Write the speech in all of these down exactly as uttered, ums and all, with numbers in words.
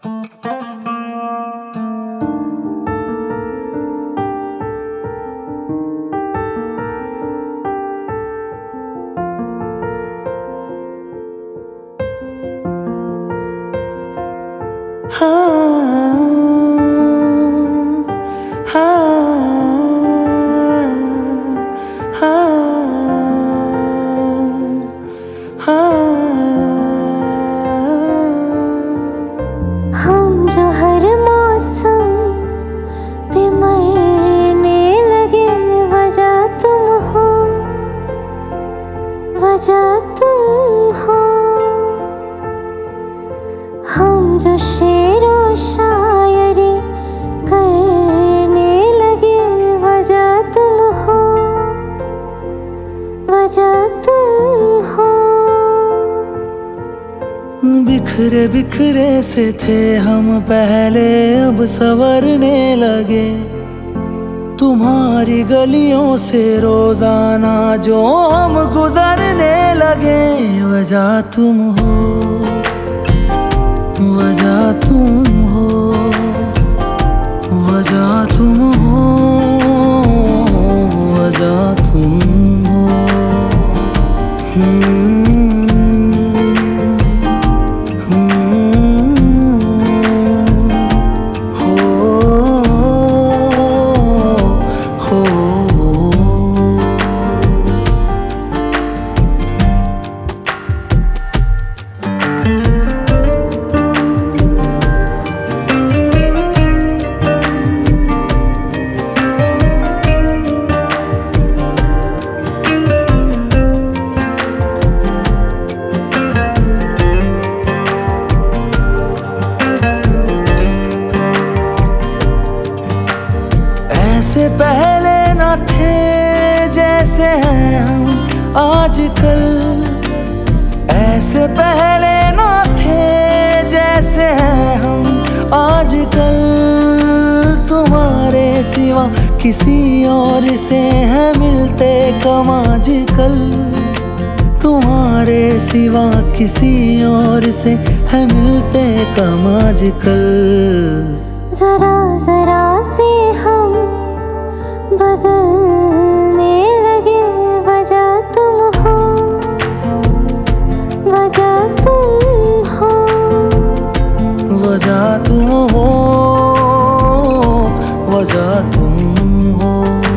हम जो हर मौसम पे मरने लगे, वजह तुम हो, वजह तुम हो। हम जो शेरो शायरी करने लगे, वजह तुम हो, वजह तुम हो। बिखरे बिखरे से थे हम पहले, अब संवरने लगे। तुम्हारी गलियों से रोजाना जो हम गुजरने लगे, वजह तुम हो, वजह तुम हो, वजह तुम हो, वजह तुम हो। हम्म ऐसे पहले न थे जैसे हैं हम आजकल, ऐसे पहले न थे जैसे हैं हम आजकल। तुम्हारे सिवा किसी और से है मिलते कम आजकल, तुम्हारे सिवा किसी और से है मिलते कम आजकल। जरा जरा से हम बदलने लगे, वजह तुम हो, वजह तुम हो, वजह तुम हो, वजह तुम हो।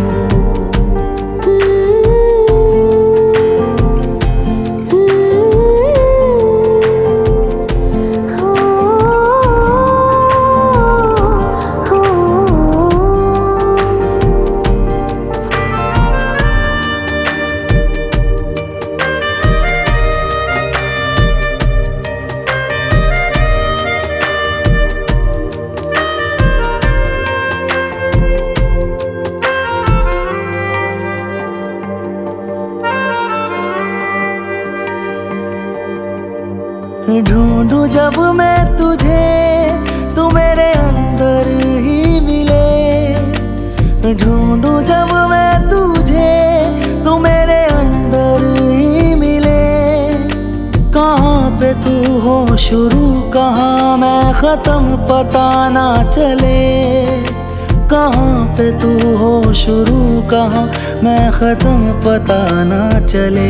ढूंढूं जब मैं तुझे, तू मेरे अंदर ही मिले। ढूंढूं जब मैं तुझे, तू मेरे अंदर ही मिले। कहाँ पे तू हो शुरू, कहाँ मैं खत्म, पता ना चले। कहाँ पे तू हो शुरू, कहाँ मैं खत्म, पता ना चले।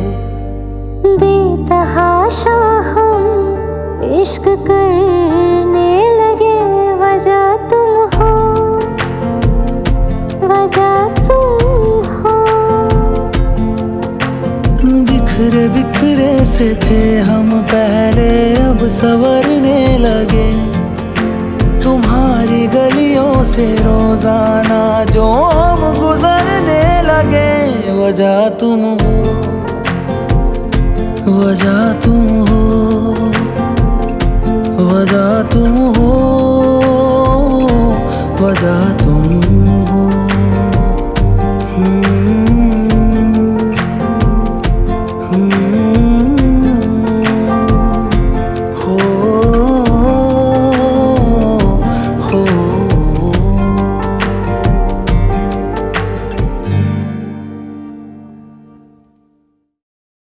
बेतहाशा हम इश्क करने लगे, वजह तुम हो, वजह तुम हो। बिखरे बिखरे से थे हम पहले, अब संवरने लगे। तुम्हारी गलियों से रोजाना जो हम गुजरने लगे, वजह तुम हो, वजह तुम